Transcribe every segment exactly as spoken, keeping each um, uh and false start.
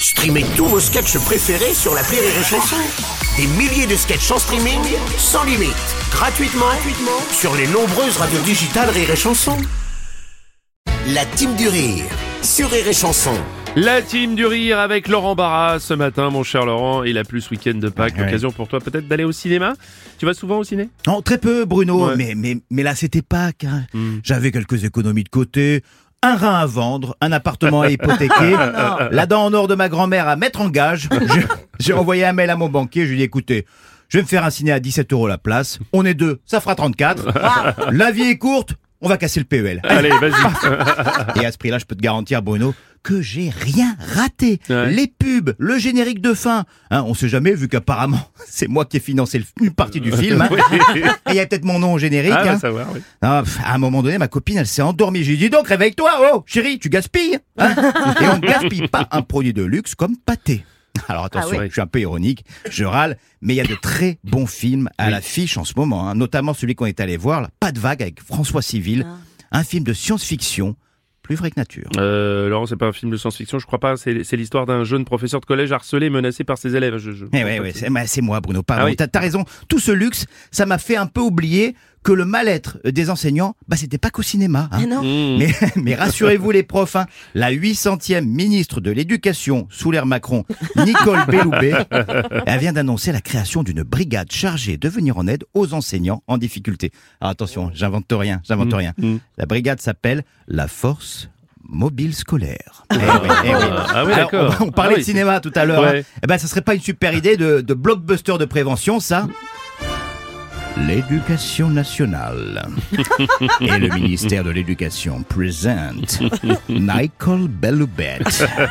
Streamez tous vos sketchs préférés sur l'appli Rire et Chanson. Des milliers de sketchs en streaming, sans limite, gratuitement, gratuitement sur les nombreuses radios digitales Rire et Chanson. La team du rire sur Rire et Chanson. La team du rire avec Laurent Barra ce matin, mon cher Laurent. Il a plus ce week-end de Pâques. Ouais. L'occasion pour toi peut-être d'aller au cinéma. Tu vas souvent au ciné? Non, très peu, Bruno, Ouais. mais, mais, mais là c'était Pâques. Hein. Mm. J'avais quelques économies de côté, un rein à vendre, un appartement à hypothéquer, la dent en or de ma grand-mère à mettre en gage. Je- J'ai envoyé un mail à mon banquier, je lui ai dit écoutez, je vais me faire un ciné à dix-sept euros la place, on est deux, ça fera trente-quatre. La vie est courte, on va casser le P E L. Allez, vas-y. Et à ce prix-là, je peux te garantir, Bruno, que j'ai rien raté. Ouais. Les pubs, le générique de fin. Hein, on sait jamais, vu qu'apparemment, c'est moi qui ai financé le- une partie du film. Hein. Oui. Et il y a peut-être mon nom au générique. Ah, hein. va savoir, oui. Ah, pff, à un moment donné, ma copine, elle s'est endormie. J'ai dit donc, réveille-toi, oh, chérie, tu gaspilles. Hein. Et on ne gaspille pas un produit de luxe comme pâté. Alors attention, Ah oui. je suis un peu ironique, je râle, mais il y a de très bons films à Oui. l'affiche en ce moment, hein, notamment celui qu'on est allé voir, là, Pas de vague avec François Civil, un film de science-fiction, plus vrai que nature. Euh, Laurent, c'est pas un film de science-fiction, je crois pas. C'est, c'est l'histoire d'un jeune professeur de collège harcelé et menacé par ses élèves. Je, je... Eh ouais, ouais, c'est, bah, c'est moi, Bruno. Pardon. Ah oui. T'as, t'as raison. Tout ce luxe, ça m'a fait un peu oublier que le mal-être des enseignants, bah, c'était pas qu'au cinéma. Hein. Mmh. Mais, mais rassurez-vous les profs, hein, la huit centième ministre de l'Éducation sous l'ère Macron, Nicole Belloubet, elle vient d'annoncer la création d'une brigade chargée de venir en aide aux enseignants en difficulté. Alors attention, j'invente rien, j'invente Mmh. rien. Mmh. La brigade s'appelle la Force Mobile Scolaire. Eh oui, eh oui. Ah oui, Alors, d'accord. on, on parlait Ah oui, de cinéma tout à l'heure. Ouais. Hein. Eh ben, ça serait pas une super idée de, de blockbuster de prévention, ça? L'éducation nationale et le ministère de l'Éducation présente Nicole Belloubet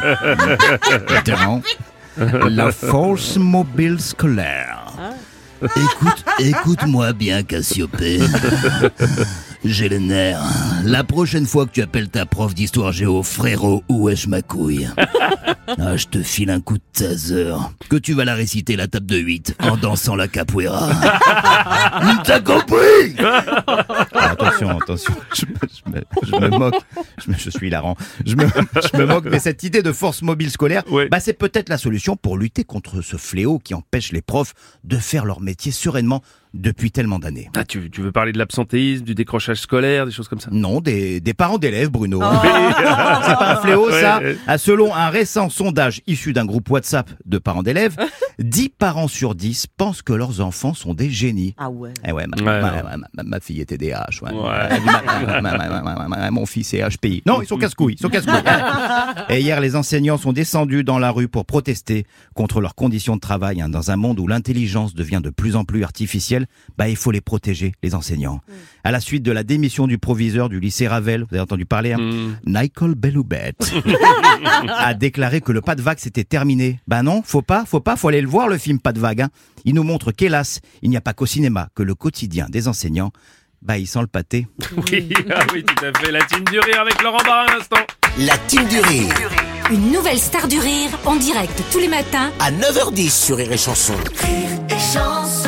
dans la Force Mobile Scolaire. Écoute, écoute-moi bien, Cassiopée. J'ai les nerfs. La prochaine fois que tu appelles ta prof d'histoire géo, frérot, où est-ce ma couille? Ah, je te file un coup de taser. Que tu vas la réciter la table de huit en dansant la capoeira. T'as compris? Ah, attention, attention, je me, je me- je me moque, je, me- je suis hilarant, je me, je me moque, mais cette idée de force mobile scolaire, Ouais. bah, c'est peut-être la solution pour lutter contre ce fléau qui empêche les profs de faire leur métier sereinement depuis tellement d'années. Ah, tu, tu veux parler de l'absentéisme, du décrochage scolaire, des choses comme ça? Non, des, des parents d'élèves, Bruno. C'est pas un fléau, ça. Ouais, ouais. Ah, selon un récent sondage issu d'un groupe WhatsApp de parents d'élèves, dix parents sur dix pensent que leurs enfants sont des génies. Ah ouais. Eh ouais, ma, Ouais, ma- ouais. ma- ma- ma fille est T D A H. Ouais. Ouais. Ma- ma- ma- ma- ma- ma- mon fils est H P I. Non, ils sont casse-couilles. Ils sont casse-couilles. Et hier, les enseignants sont descendus dans la rue pour protester contre leurs conditions de travail. Hein. Dans un monde où l'intelligence devient de plus en plus artificielle, bah, il faut les protéger, les enseignants. À la suite de la démission du proviseur du lycée Ravel, vous avez entendu parler, hein, Mmh. Nicole Belloubet a déclaré que le pas de vague c'était terminé. Ben non, faut pas, faut pas, faut aller le voir le film Pas de vague. Hein. Il nous montre qu'hélas, il n'y a pas qu'au cinéma que le quotidien des enseignants, bah il sent le pâté. Oui, ah oui, tout à fait. La team du rire avec Laurent Barra à l'instant. La team du rire Une nouvelle star du rire en direct tous les matins à neuf heures dix sur Rire et Chanson. et chanson.